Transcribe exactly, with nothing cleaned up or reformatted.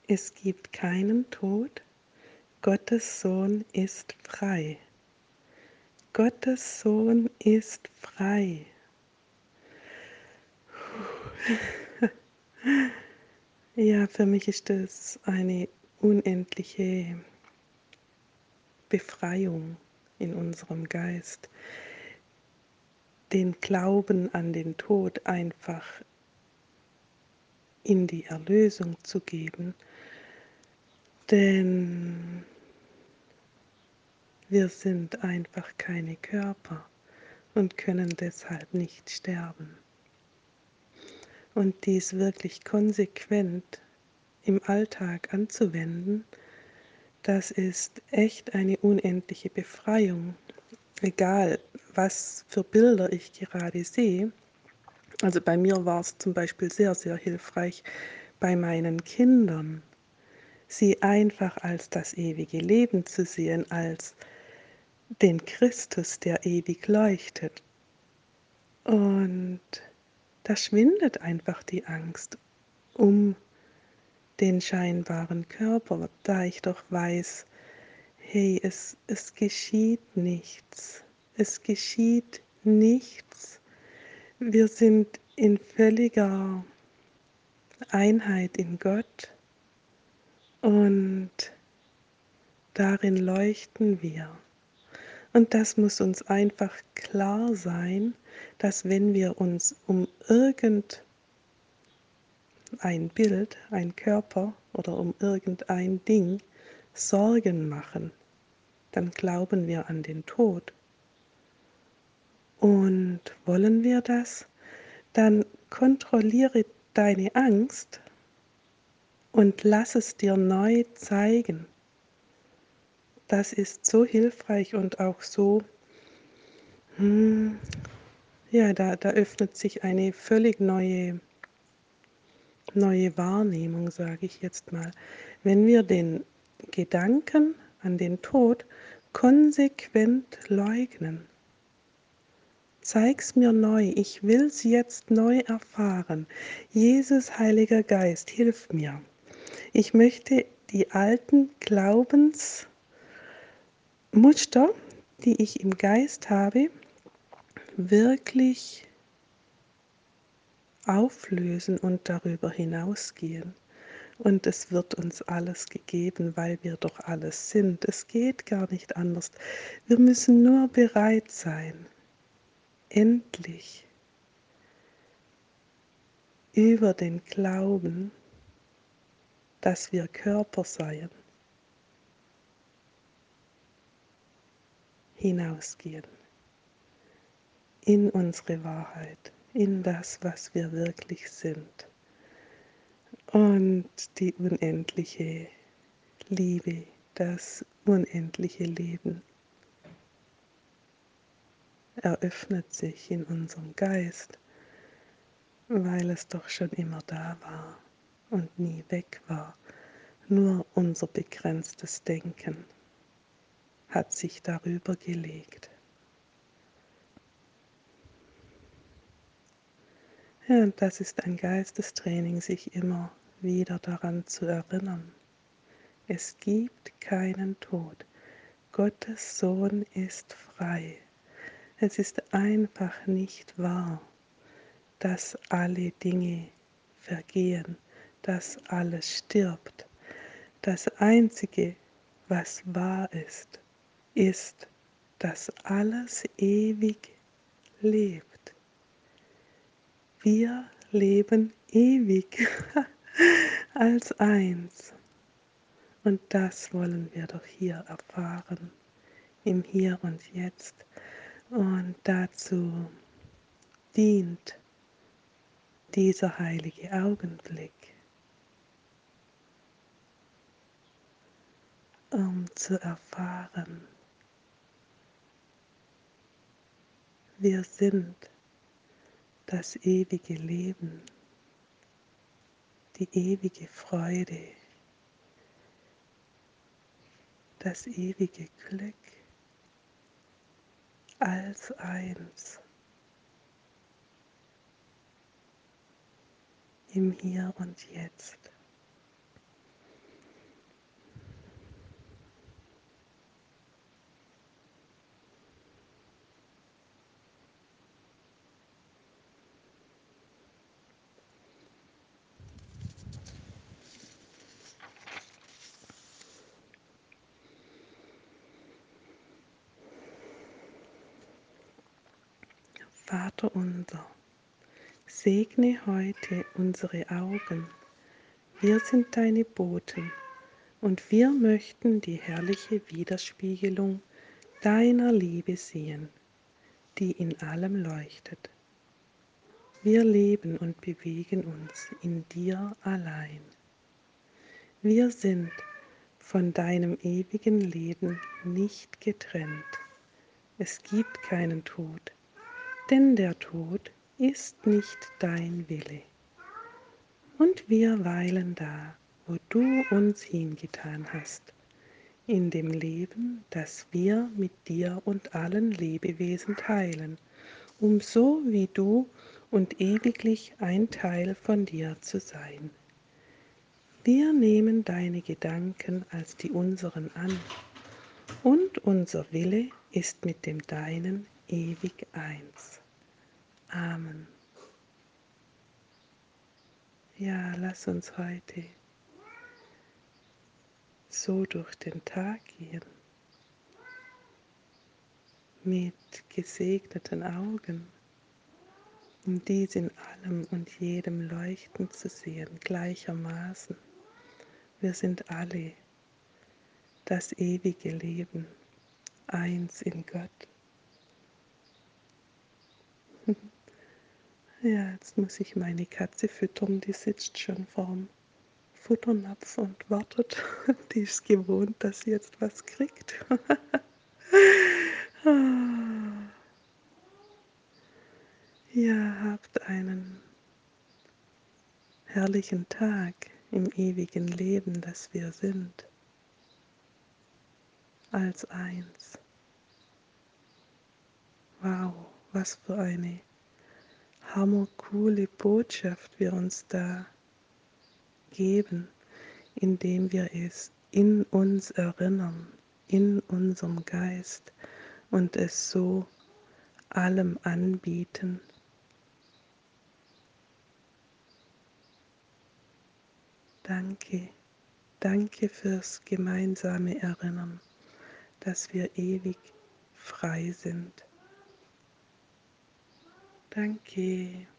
Es gibt keinen Tod, Gottes Sohn ist frei. Gottes Sohn ist frei. Ja, für mich ist das eine unendliche Befreiung in unserem Geist, den Glauben an den Tod einfach in die Erlösung zu geben, denn wir sind einfach keine Körper und können deshalb nicht sterben. Und dies wirklich konsequent im Alltag anzuwenden, das ist echt eine unendliche Befreiung. Egal, was für Bilder ich gerade sehe. Also bei mir war es zum Beispiel sehr, sehr hilfreich bei meinen Kindern, sie einfach als das ewige Leben zu sehen, als den Christus, der ewig leuchtet. Und da schwindet einfach die Angst um den scheinbaren Körper, da ich doch weiß, hey, es, es geschieht nichts. Es geschieht nichts. Wir sind in völliger Einheit in Gott und darin leuchten wir. Und das muss uns einfach klar sein, dass wenn wir uns um irgendein Bild, ein Körper oder um irgendein Ding Sorgen machen, dann glauben wir an den Tod. Und wollen wir das, dann kontrolliere deine Angst und lass es dir neu zeigen. Das ist so hilfreich und auch so, hm, ja, da, da öffnet sich eine völlig neue, neue Wahrnehmung, sage ich jetzt mal. Wenn wir den Gedanken an den Tod konsequent leugnen. Zeig's mir neu, ich will's jetzt neu erfahren. Jesus, Heiliger Geist, hilf mir. Ich möchte die alten Glaubensmuster, die ich im Geist habe, wirklich auflösen und darüber hinausgehen. Und es wird uns alles gegeben, weil wir doch alles sind. Es geht gar nicht anders. Wir müssen nur bereit sein, endlich über den Glauben, dass wir Körper seien, hinausgehen. In unsere Wahrheit, in das, was wir wirklich sind. Und die unendliche Liebe, das unendliche Leben eröffnet sich in unserem Geist, weil es doch schon immer da war und nie weg war. Nur unser begrenztes Denken hat sich darüber gelegt. Ja, und das ist ein Geistestraining, sich immer wieder daran zu erinnern. Es gibt keinen Tod. Gottes Sohn ist frei. Es ist einfach nicht wahr, dass alle Dinge vergehen, dass alles stirbt. Das Einzige, was wahr ist, ist, dass alles ewig lebt. Wir leben ewig als eins. Und das wollen wir doch hier erfahren, im Hier und Jetzt. Und dazu dient dieser heilige Augenblick, um zu erfahren, wir sind das ewige Leben, die ewige Freude, das ewige Glück als eins im Hier und Jetzt. Vater unser, segne heute unsere Augen. Wir sind deine Boten und wir möchten die herrliche Widerspiegelung deiner Liebe sehen, die in allem leuchtet. Wir leben und bewegen uns in dir allein. Wir sind von deinem ewigen Leben nicht getrennt. Es gibt keinen Tod, denn der Tod ist nicht dein Wille. Und wir weilen da, wo du uns hingetan hast, in dem Leben, das wir mit dir und allen Lebewesen teilen, um so wie du und ewiglich ein Teil von dir zu sein. Wir nehmen deine Gedanken als die unseren an, und unser Wille ist mit dem deinen ewig eins. Amen. Ja, lass uns heute so durch den Tag gehen, mit gesegneten Augen, um dies in allem und jedem leuchten zu sehen, gleichermaßen. Wir sind alle das ewige Leben, eins in Gott. Ja, jetzt muss ich meine Katze füttern, die sitzt schon vorm Futternapf und wartet. Die ist gewohnt, dass sie jetzt was kriegt. Ja, habt einen herrlichen Tag im ewigen Leben, das wir sind, als eins. Wow, was für eine hammercoole Botschaft wir uns da geben, indem wir es in uns erinnern, in unserem Geist und es so allem anbieten. Danke, danke fürs gemeinsame Erinnern, dass wir ewig frei sind. Danke.